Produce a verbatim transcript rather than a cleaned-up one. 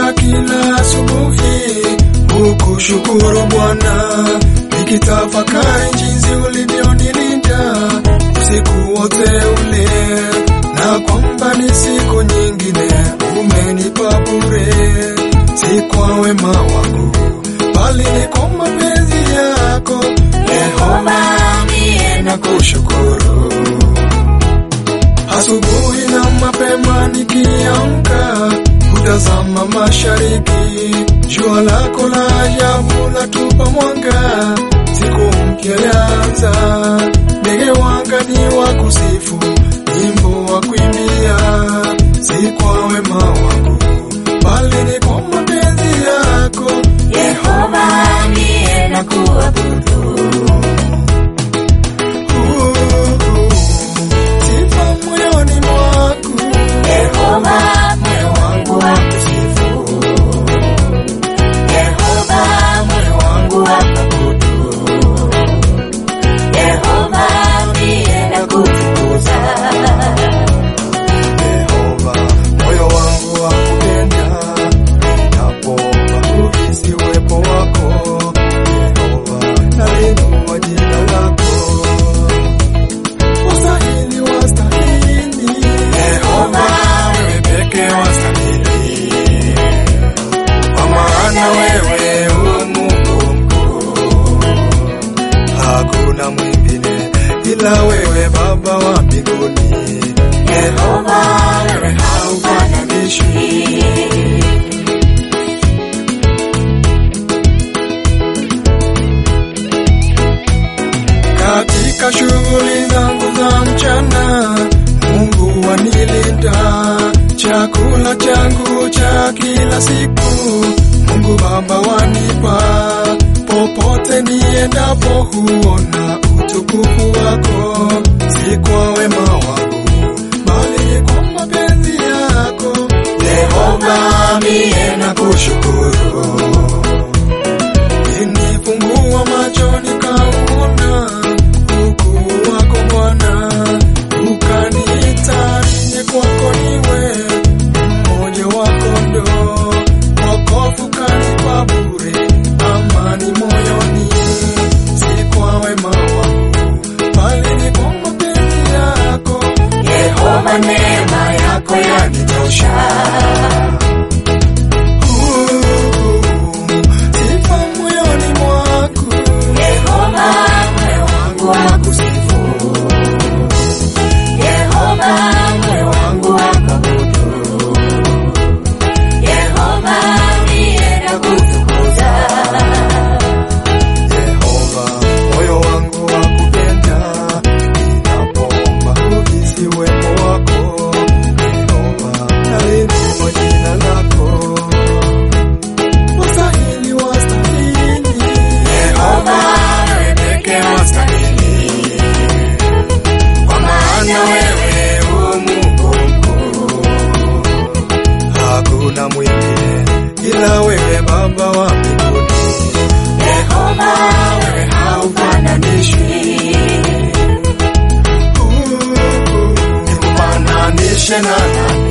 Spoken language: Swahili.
nikiamka kila asubuhi kukushukuru Bwana, nikitafakari jinsi ulivyonilinda usiku wote ule, na kwamba ni siku nyingine umenipa bure, si kwa wema wangu bali ni kwa mapenzi yako. Yehova, mie nakushukuru. Asubuhi na mapema nikiamka kutazama mashariki, jua lako la ajabu latupa mwanga, siku mpya yaanza, ndege wangani wa kusifu, nyimbo wa kuimbia, si kwa wema wangu bali ni kwa mapenzi yako. Yehova, mie nakuabudu. Sifa moyoni mwangu, Yehova, moyo wangu wakusifu. Yehova, moyo wangu wakuabudu. Yehova, mie nakutukuza. Yehova, moyo wangu wakupenda, ninapoomba uhisi uwepo wako. Yehova, nainua jina lako, wastahili, wastahili. Yehova, wewe pekee wastahili, kwa maana wewe u Mungu mkuu, hakuna mwingine ila wewe, Baba wa mbinguni. Yehova, wewe haufananishwi. Katika shughuli zangu za mchana, Mungu wanilinda, chakula changu cha kila siku Mungu Baba wanipa, popote niendapo huona utukufu wako, si kwa wema wangu bali ni kwa mapenzi yako. Yehova, mie nakushukuru. Nilifungua macho nikaona ukuu wako Bwana, ukaniita nije kwako niwe mmoja wa kondoo, wokovu kanipa bure, amani moyoni, si kwa wema wangu bali ni kwa mapenzi yako. Yehova, neema yako yanitosha. Sifa moyoni mwangu, Yehova, moyo wangu wakusifu. Yehova, moyo wangu wakuabudu. Yehova, mie nakutukuza. Yehova, moyo wangu wakupenda, ninapoomba uhisi uwepo wako. Yehova, nainua jina lako, wastahili, wastahili. Yehova, wewe pekee wastahili, Kwa maana wewe u Mungu mkuu, hakuna mwingine ila wewe, Baba wa mbinguni. Yehova, wewe haufananishwi. Nikufananishe na nani?